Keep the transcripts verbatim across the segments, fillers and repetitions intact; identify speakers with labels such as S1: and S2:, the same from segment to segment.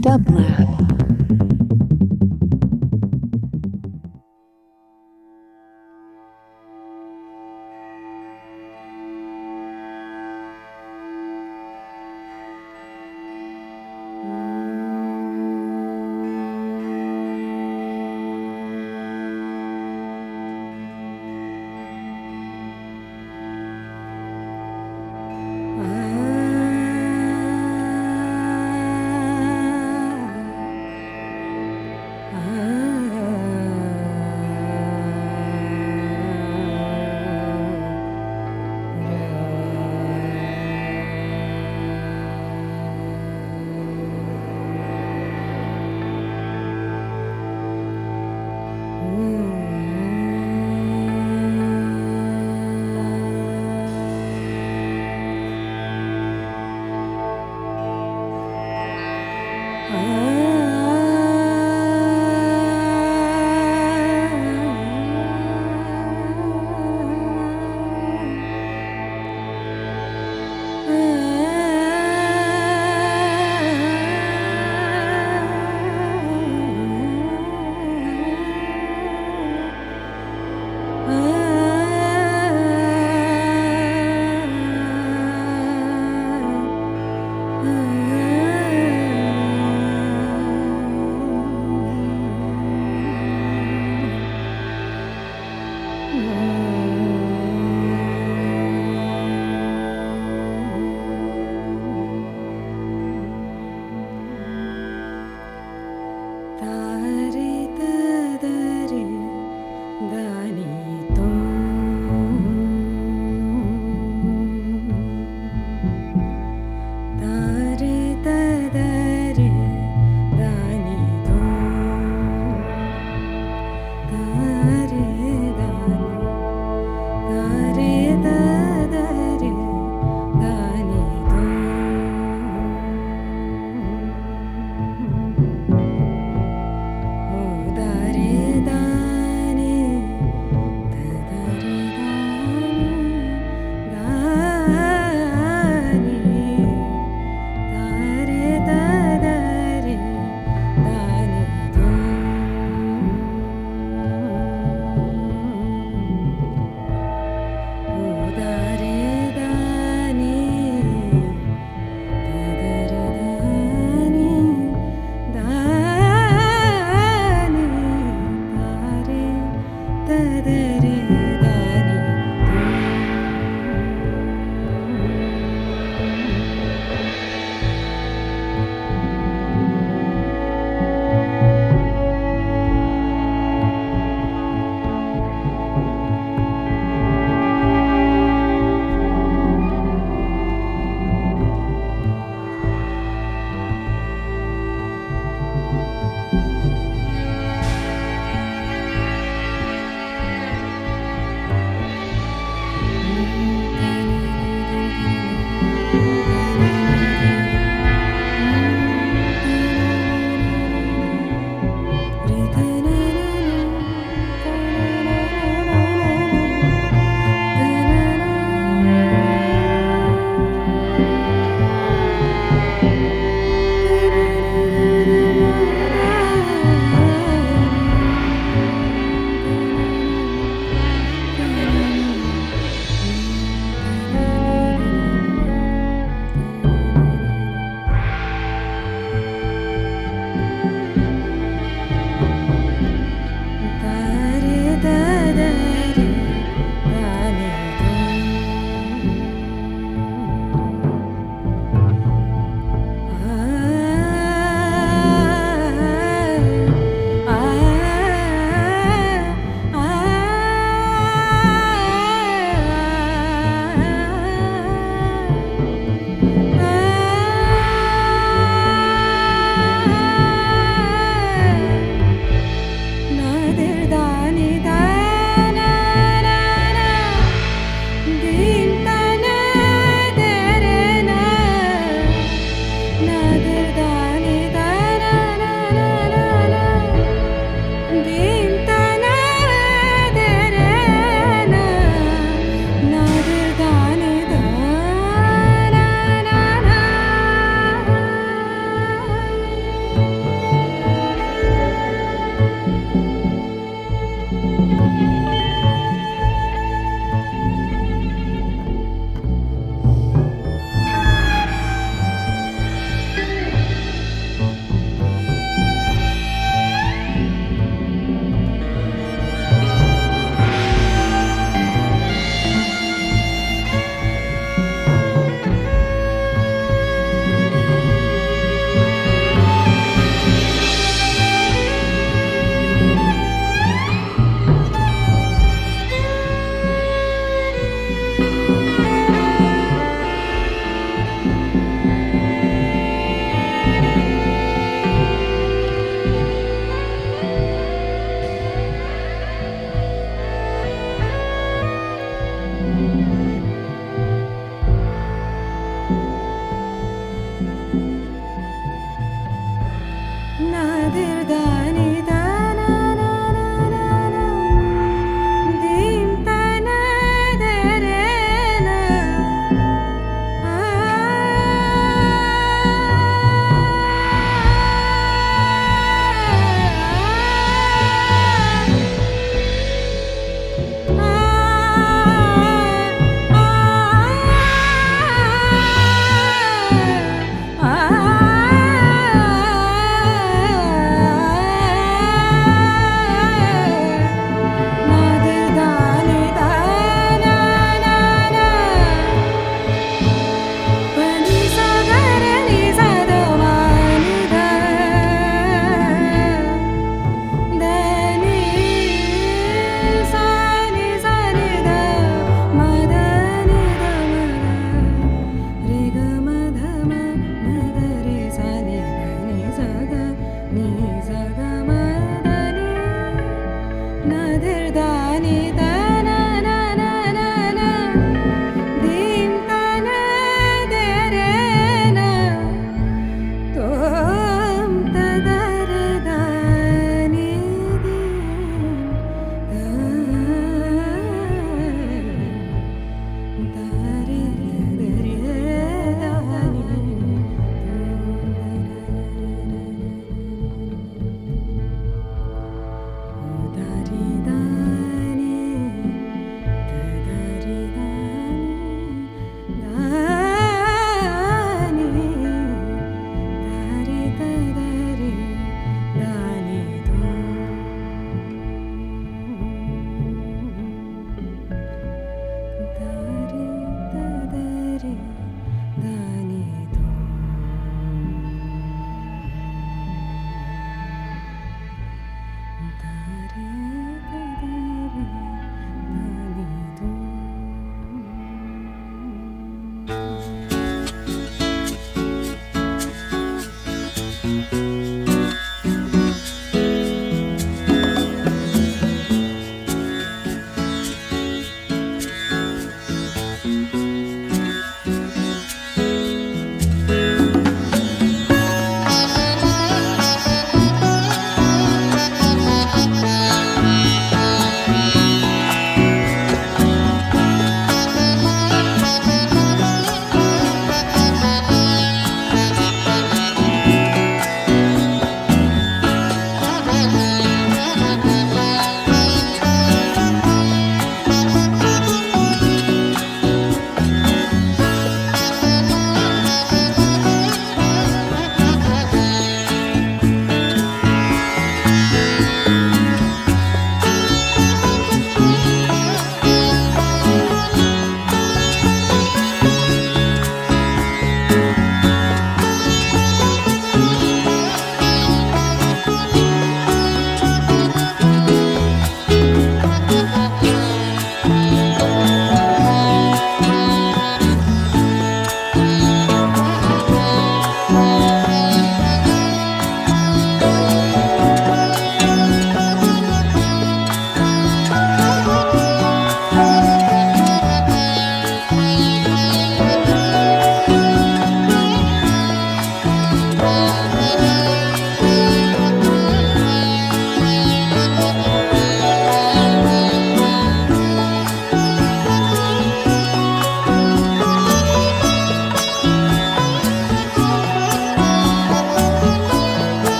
S1: Dublab.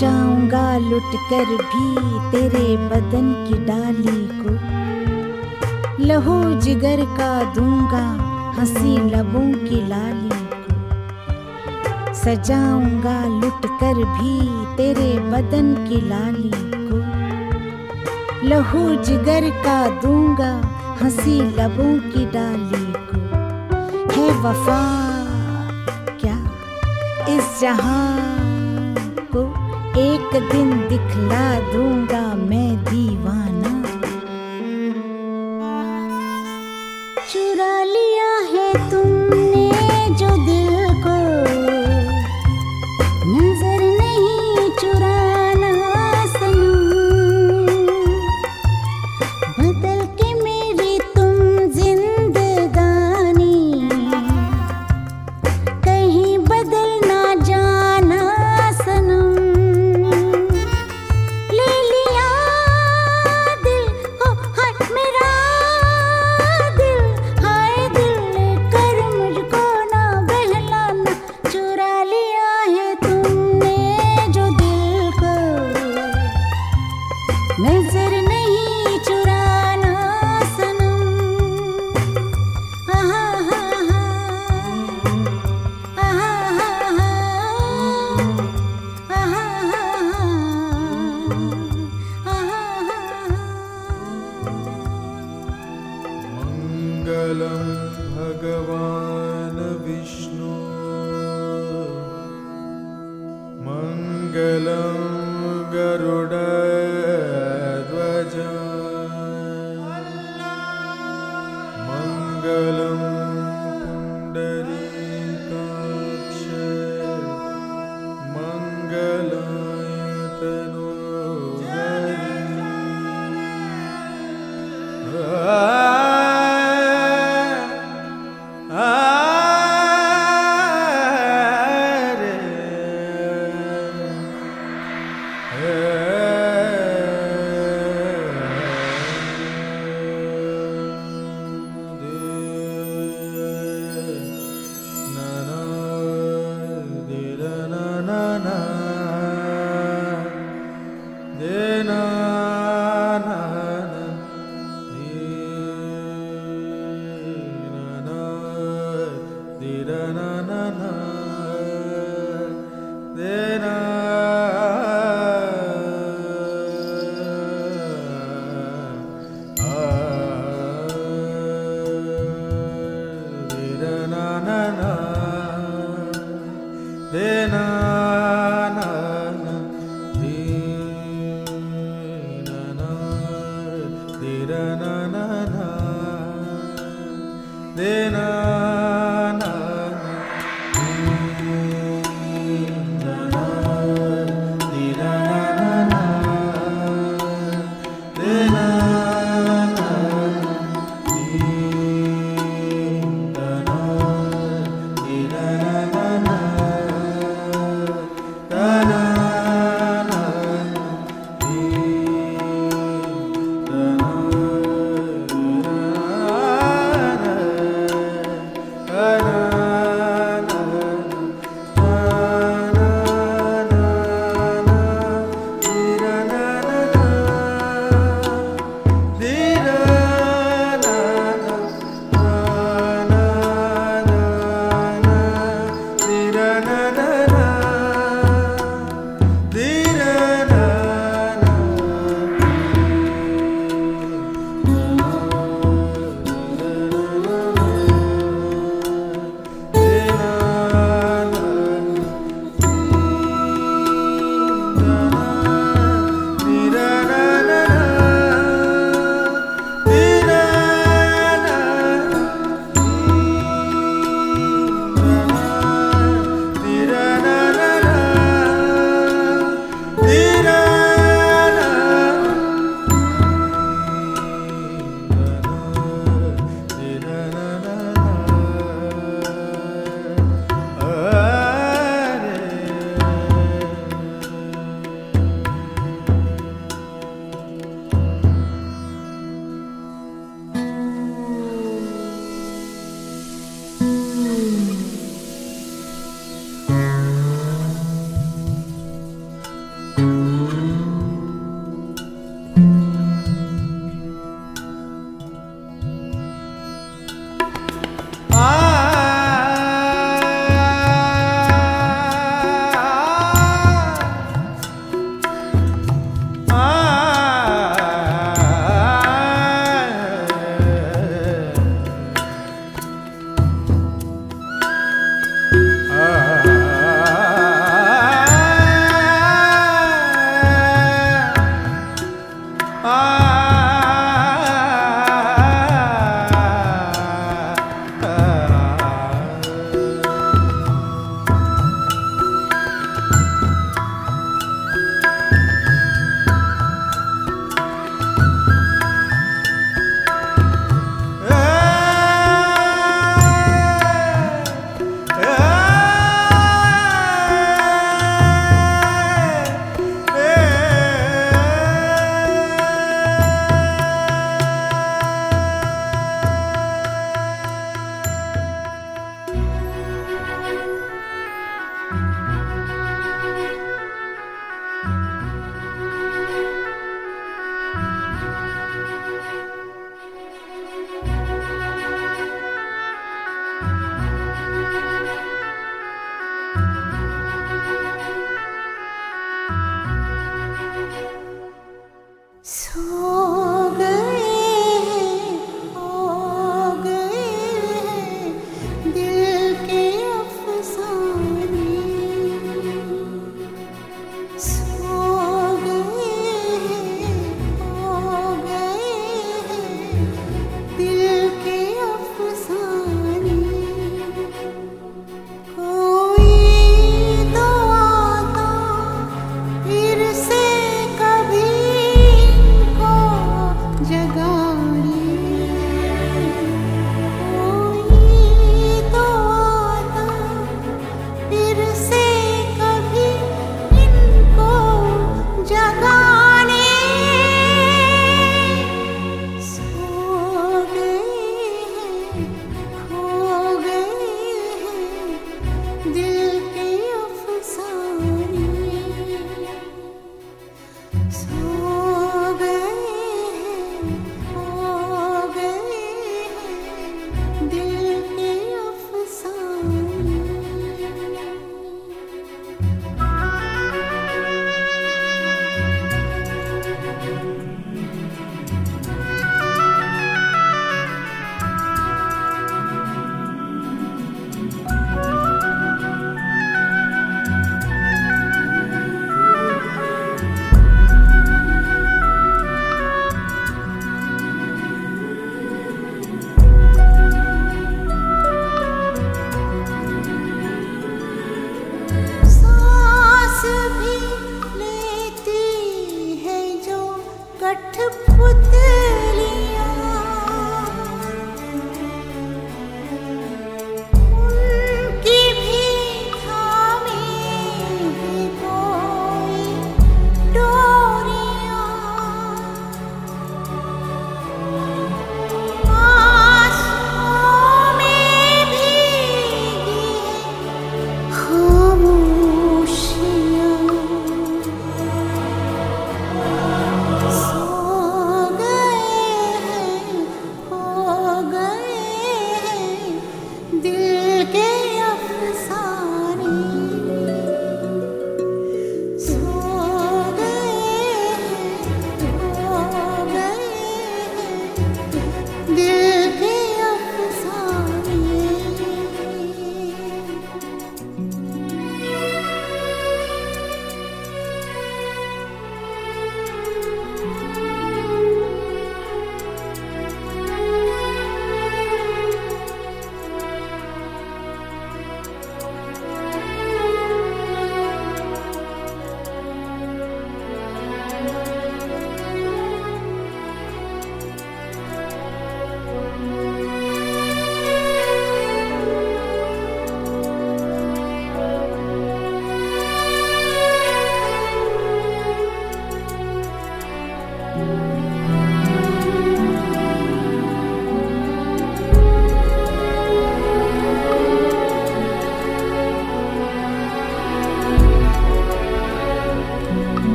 S1: सजाऊंगा लुट कर भी तेरे बदन की डाली को, लहू जिगर का दूंगा हंसी लबों की लाली को। सजाऊंगा लुट कर भी तेरे बदन की लाली को, लहू जिगर का दूंगा हंसी लबों की डाली को। है वफा क्या इस जहां को, एक दिन दिखला दूंगा मैं दीवाना। चुरा लिया है तुमने जो दिल को, नजर नहीं चुराना सनम। बदल के मेरी तुम जिंदगानी, कहीं बदल ना जाना सनम। ले लिया दिल हो हाय मेरा दिल, हाय दिल लेकर मुझको ना बहलाना। चुरा लिया है तुमने जो दिल को, नजर नहीं चुराना सनम। आहा हा हा, आहा हा हा, आहा हा हा, आहा हा।
S2: मंगलम भगवान विष्णु, मंगलम गरुड़ ध्वज, मंगलम पुंडरीकाक्ष, मंगलाय तनोहरि।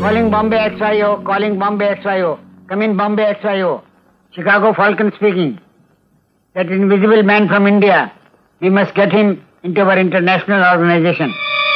S3: Calling Bombay X Y O, calling Bombay X Y O. Come in Bombay X Y O. Chicago Falcon speaking. That invisible man from India, we must get him into our international organization.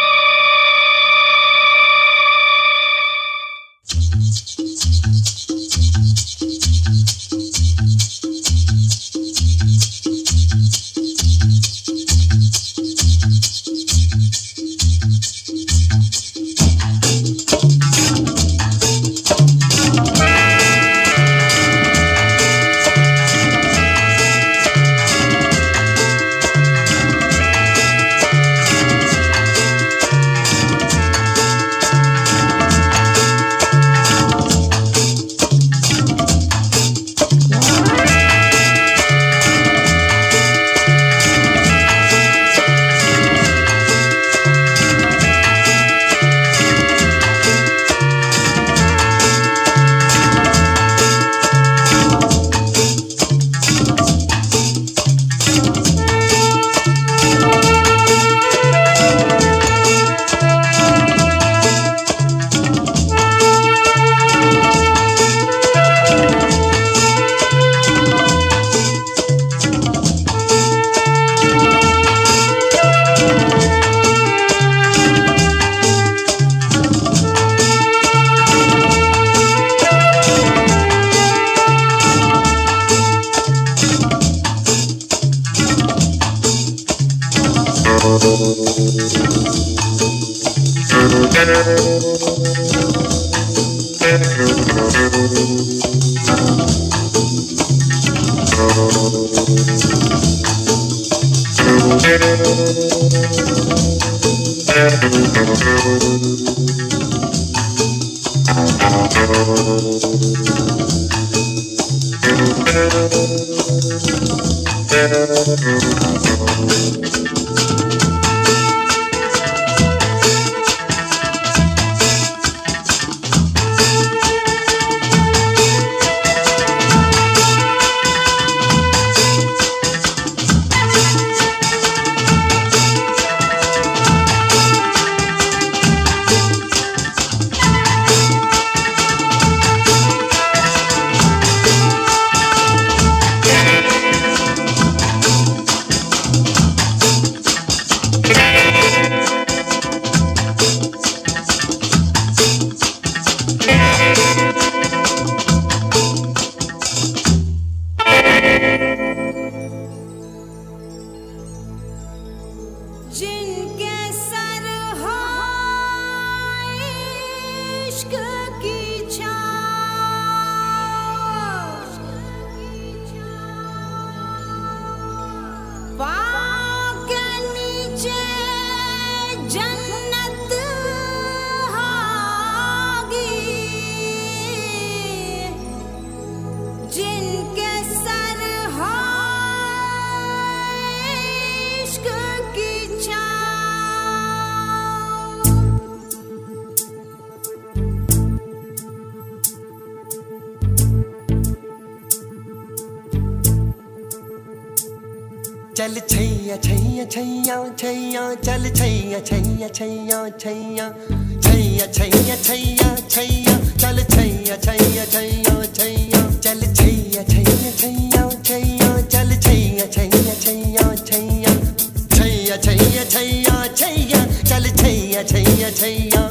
S4: चल छैया छैया छैया छैया चल छैया छैया छैया छैया छैया छैया छैया छैया चल छैया छैया छैया छैया चल छैया छैया छैया छैया चल छैया छैया छैया छैया छैया छैया छैया छैया चल छैया छैया छैया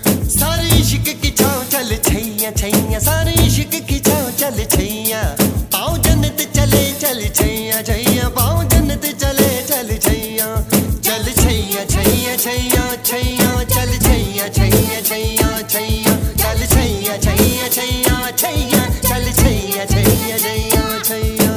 S4: सारे इश्क की छाँव चल छैया छैया सारे इश्क की छाँव चल छैया पाँव जन्नत चले चल छैया छैया पाँव जन्नत चले चल छैया चल छैया छैया छैया छैया चल छैया छैया छैया छैया चल छैया छैया छैया छैया चल छैया छैया छैया छैया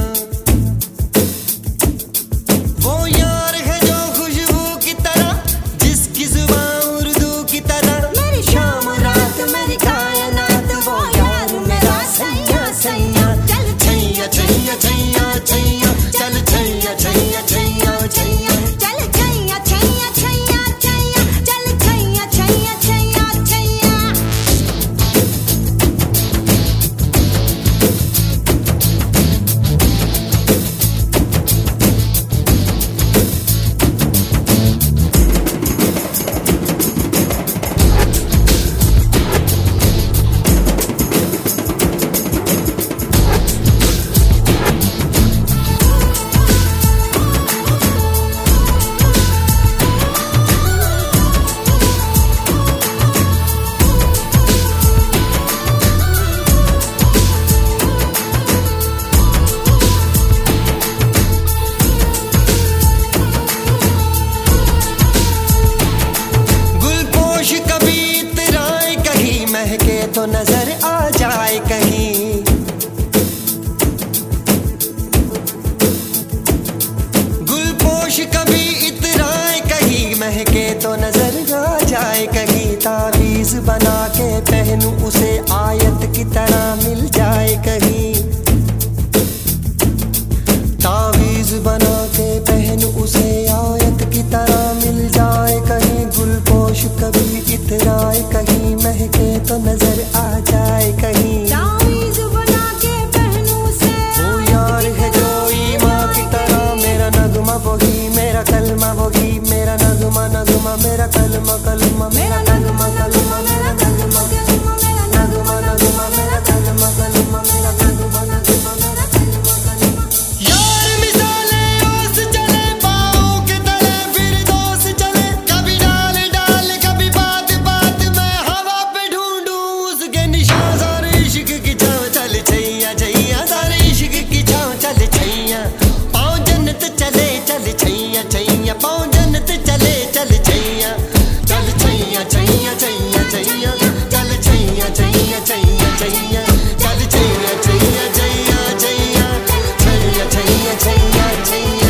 S4: वो यार है जो खुशबू की तरह जिसकी जुबान उर्दू की तरह मेरी शाम रात मेरी कायनात वो यार मेरा सैया सैया चल छैया छैया छैया छैया चल छैया छैया छैया छैया
S1: चल छैया छैया छैया छैया चल छैया छैया छैया छैया
S4: जाए कहीं, तावीज बना के पहनूं उसे आयत की तरह मिल जाए कहीं, तावीज बना के पहनूं उसे आयत की तरह मिल जाए कहीं, गुलपोश कभी इतराए कहीं, महके तो नजर आ जाए कहीं,
S1: तावीज़ बना के पहनूं उसे
S4: वो यार है जो ईमां की तरह, मेरा नगमा वही, मेरा कलमा वही, मेरा नगमा नगमा मेरा कलमा कलमा, मेरा नगमा कलमा मेरा कलमा कलमा, मेरा नगमा नगमा मेरा कलमा कलमा, मेरा नगमा नगमा मेरा कलमा कलमा। यार मिसाले ओस चले पाँव के तले, फिर दोस्त चले, कभी डाल डाल कभी बात बात में हवा पे ढूंढूं उसके निशान, सारे इश्क की छाँव चल छैया छैया, सारे इश्क की छाँव चल छैया, पाँव जन्नत चले चल छैया छैया, पाँव जन्नत चले चल छैया, चल छैया छैया छैया छैया, चल छैया छैया छैया छैया, चल छैया छैया छैया छैया, छैया छैया छैया छैया।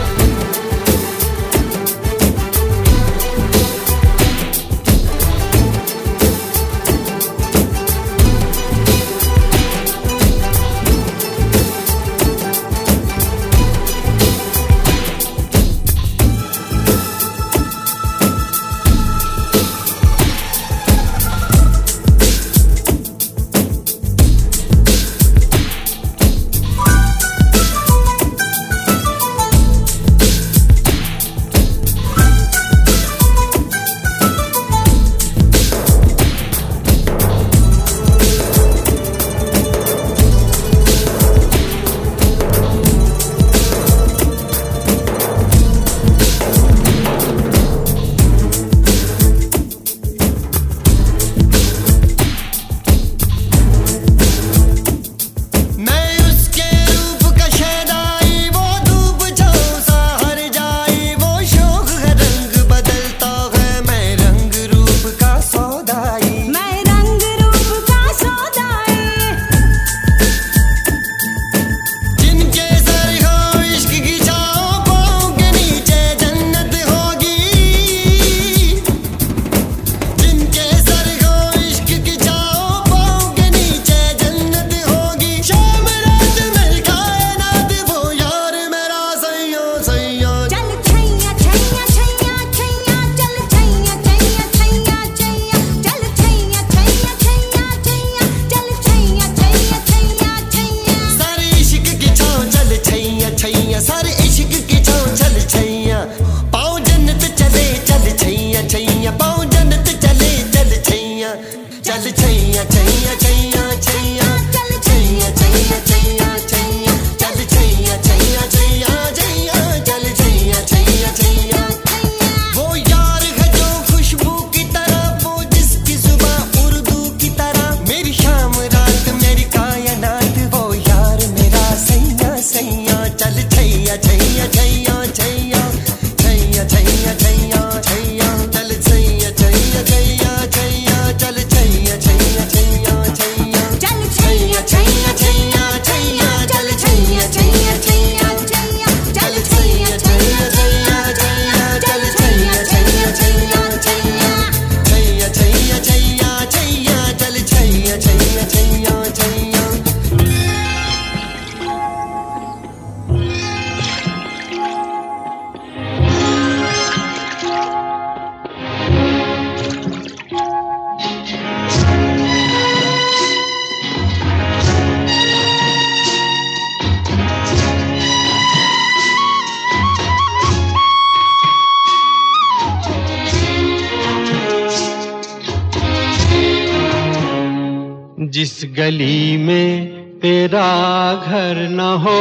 S5: जिस गली में तेरा घर न हो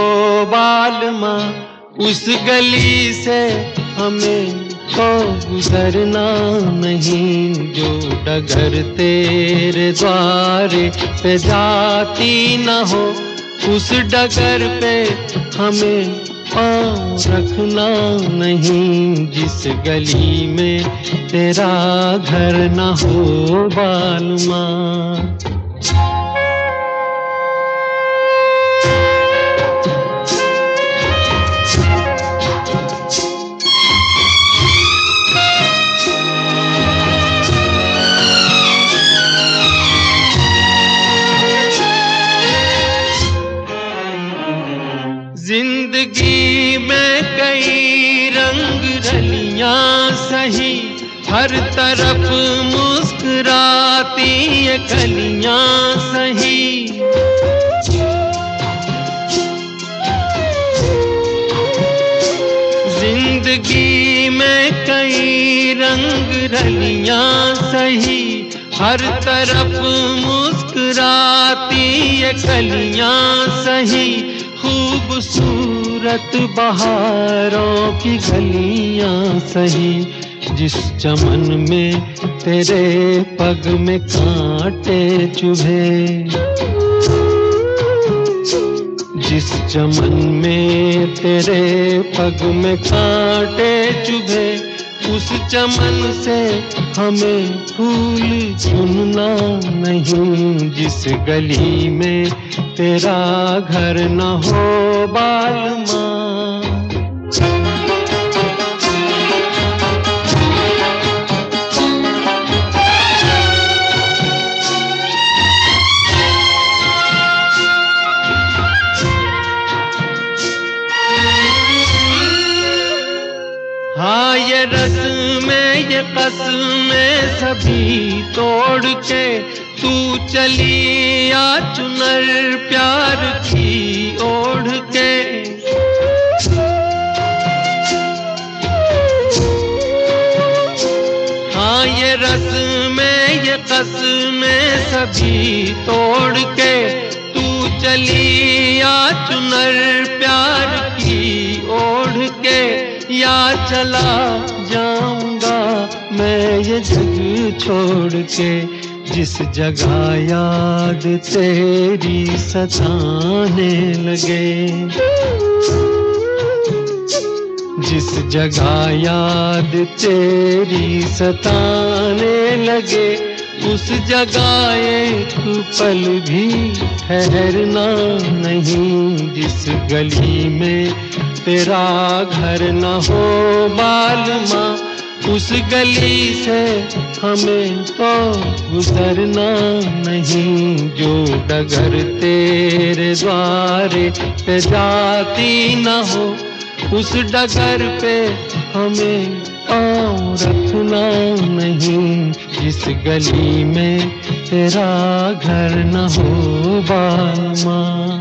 S5: बालमा, उस गली से हमें तो गुजरना नहीं। जो डगर तेरे द्वारे पे जाती न हो, उस डगर पे हमें पाँव रखना नहीं। जिस गली में तेरा घर न हो बालमा। कलियां सही, हर तरफ मुस्कुराती ये कलियां सही। जिंदगी में कई रंग रलियां सही, हर तरफ मुस्कुराती ये कलियां सही। खूबसूरत बहारों की गलियां सही, जिस चमन में तेरे पग में कांटे चुभे, जिस चमन में तेरे पग में कांटे चुभे, उस चमन से हमें फूल चुनना नहीं। जिस गली में तेरा घर न हो बालमा, हाँ ये रस्में ये कसमें सभी तोड़ के तू चली आ चुनर प्यार की ओढ़ के। हाँ ये रस्में ये कसमें सभी तोड़ के तू चली आ चुनर प्यार की ओढ़ के। या चला जाऊंगा मैं ये जग छोड़ के, जिस जगह याद तेरी सताने लगे, जिस जगह याद तेरी सताने लगे, उस जगह एक पल भी ठहरना नहीं। जिस गली में तेरा घर न हो बालमा, उस गली से हमें तो गुजरना नहीं। जो डगर तेरे द्वारे पे जाती न हो, उस डगर पे हमें पाँव रखना नहीं। जिस गली में तेरा घर न हो बालमा।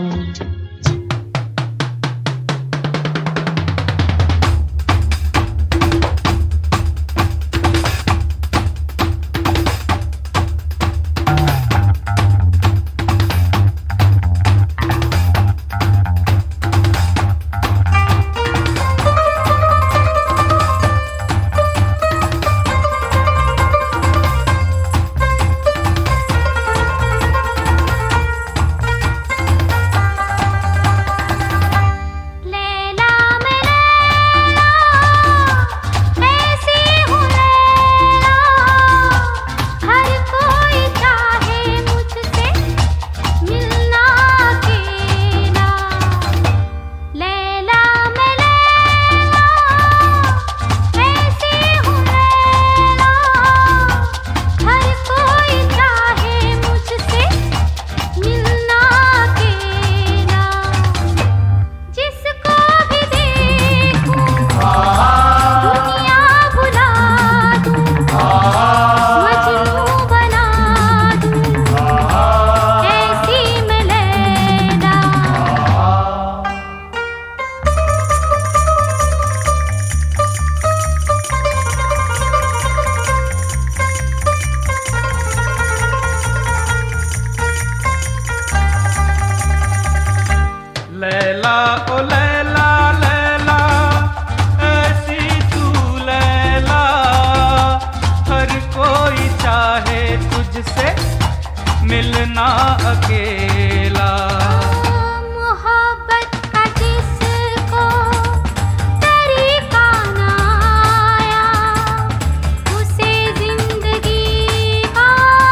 S6: मिलना अकेला।
S7: मोहब्बत का जिसको तरीका ना आया, उसे जिंदगी का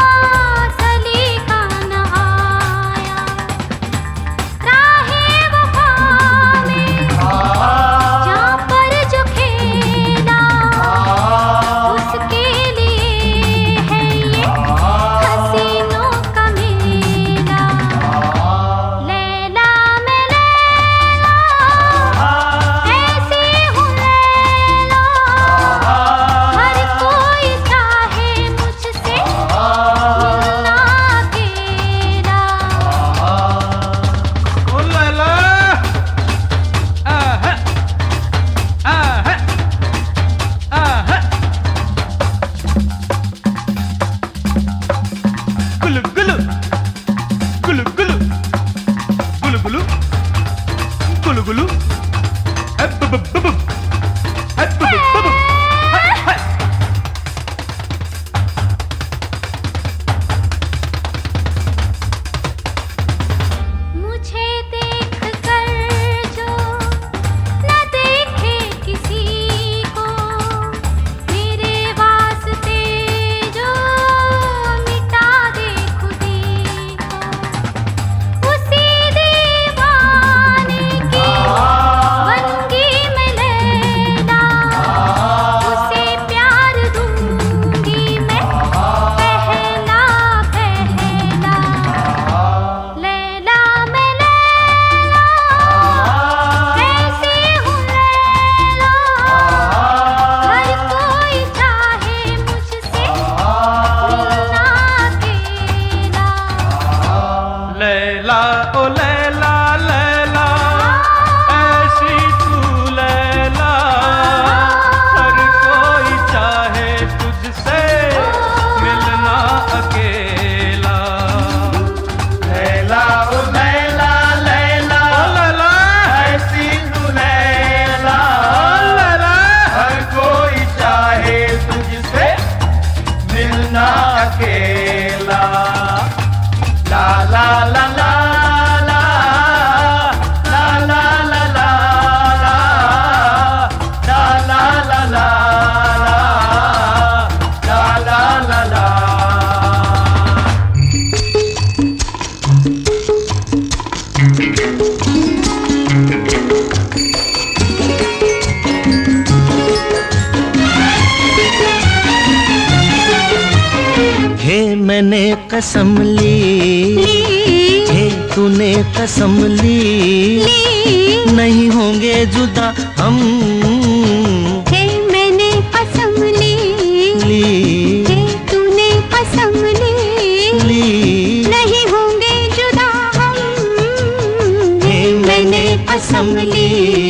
S7: सलीका ना आया। राहे वफा में जहाँ पर जो खेला, उसके लिए है ये हसीनों का मेला।
S6: अकेला। ला ला ला ला ला ला ला ला ला ला ला ला ला ला ला ला।
S5: हे मैंने कसम ली, हे तूने कसम ली, नहीं होंगे जुदा हम।
S7: हे मैंने कसम ली,
S5: ली,
S7: हे तूने कसम ली,
S5: ली,
S7: नहीं होंगे जुदा हम।
S5: हे मैंने कसम ली।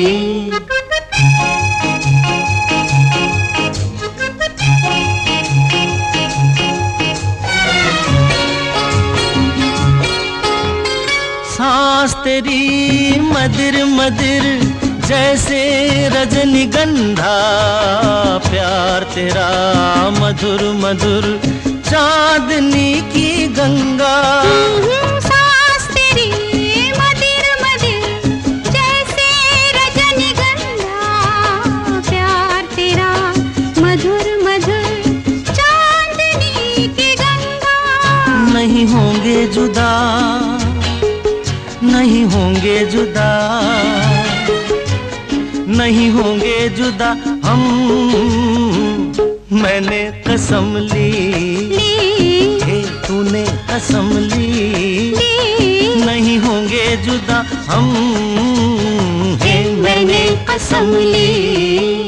S5: सांस तेरी मदिर मदिर जैसे रजनीगंधा, प्यार तेरा मधुर मधुर चांदनी की गंगा।
S7: सांस तेरी मदिर मदिर जैसे रजनीगंधा, प्यार तेरा मधुर मधुर चांदनी की गंगा।
S5: नहीं होंगे जुदा, नहीं होंगे जुदा, नहीं होंगे जुदा हम। मैंने कसम ली, हे तूने कसम ली, नहीं होंगे जुदा हम। हे मैंने कसम ली।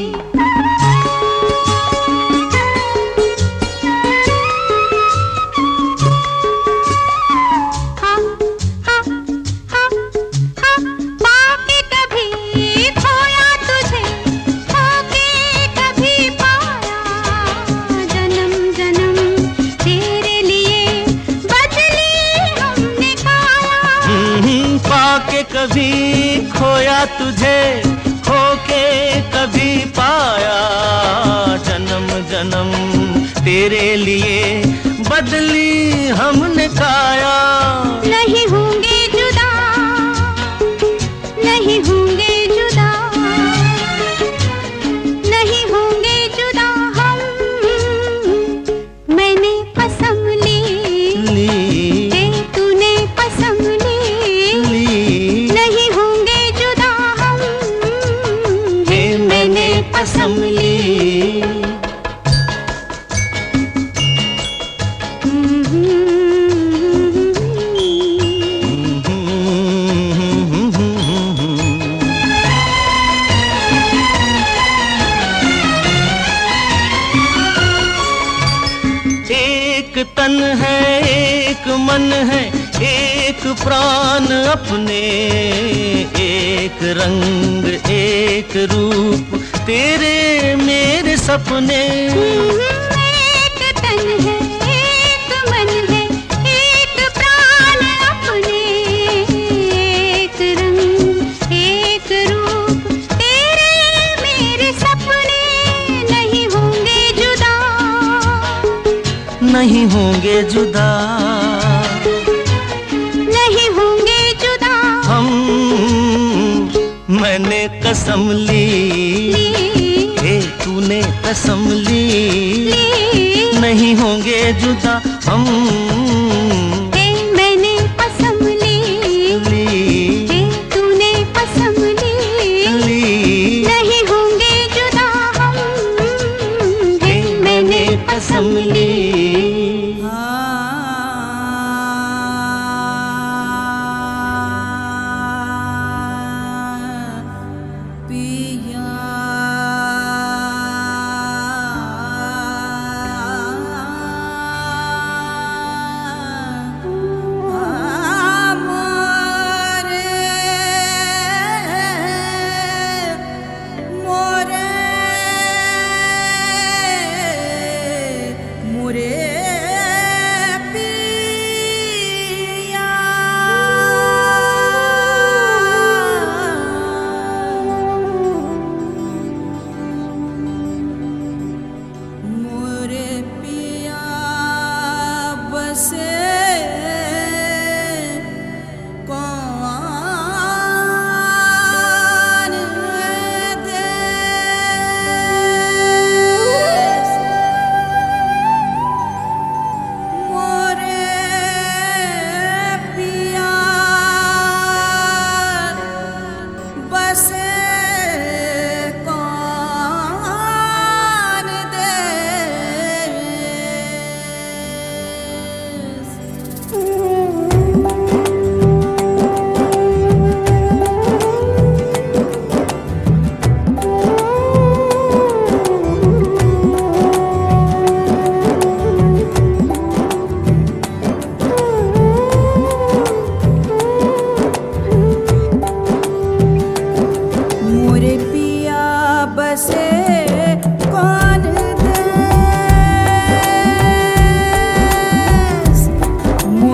S5: कभी खोया तुझे होके कभी पाया, जन्म जन्म तेरे लिए बदली हमने काया।
S7: नहीं होंगे जुदा, नहीं होंगे जुदा, नहीं होंगे जुदा हम। मैंने कसम ली,
S5: ली,
S7: हे तूने कसम ली, नहीं होंगे जुदा हम।
S5: हे मैंने कसम ली। एक तन है एक मन है एक प्राण अपने, एक रंग एक रूप तेरे मेरे सपने।
S7: एक तन है एक मन है एक प्राण अपने, एक रंग एक रूप तेरे मेरे सपने। नहीं होंगे जुदा,
S5: नहीं होंगे जुदा,
S7: नहीं होंगे जुदा
S5: हम। मैंने कसम ली, हे तूने कसम ली, नहीं होंगे जुदा हम।
S7: हे मैंने कसम ली, हे तूने कसम ली, नहीं होंगे जुदा हम। हे मैंने कसम ली।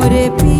S1: मोरे पिया